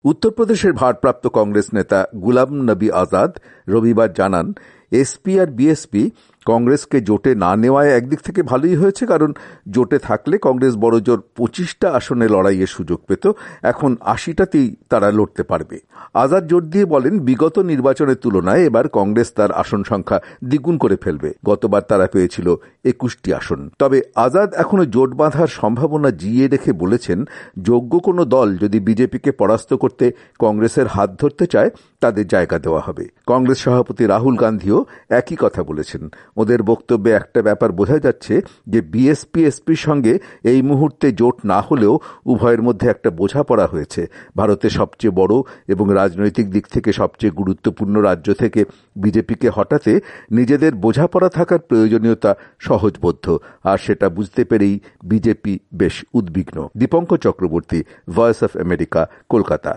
উত্তরপ্রদেশের ভারপ্রাপ্ত কংগ্রেস নেতা গুলাম নবী আজাদ রবিবার জানান, এসপি আর বিএসপি কংগ্রেসকে জোটে না নেওয়ায় একদিক থেকে ভালোই হয়েছে, কারণ জোটে থাকলে কংগ্রেস বড়জোর 25টা আসনে লড়াইয়ের সুযোগ পেত, এখন 80টাতেই তারা লড়তে পারবে। আজাদ জোর দিয়ে বলেন, বিগত নির্বাচনের তুলনায় এবার কংগ্রেস তার আসন সংখ্যা দ্বিগুণ করে ফেলবে। গতবার তারা পেয়েছিল 21টি আসন। তবে আজাদ এখনো জোট বাঁধার সম্ভাবনা জিইয়ে রেখে বলেছেন, যোগ্য কোনো দল যদি বিজেপিকে পরাস্ত করতে কংগ্রেসের হাত ধরতে চায় তাদের জায়গা দেওয়া হবে। কংগ্রেস সভাপতি রাহুল গান্ধীও একই কথা বলেছেন। ওদের বক্তব্যে একটা ব্যাপার বোঝা যাচ্ছে যে বিএসপি এসপির সঙ্গে এই মুহূর্তে জোট না হলেও উভয়ের মধ্যে একটা বোঝাপড়া হয়েছে। ভারতের সবচেয়ে বড় এবং রাজনৈতিক দিক থেকে সবচেয়ে গুরুত্বপূর্ণ রাজ্য থেকে বিজেপিকে হটাতে নিজেদের বোঝাপড়া থাকার প্রয়োজনীয়তা সহজবোধ্য, আর সেটা বুঝতে পেরেই বিজেপি বেশ উদ্বিগ্ন। Dipankar Chakraborty, voice of America, Kolkata.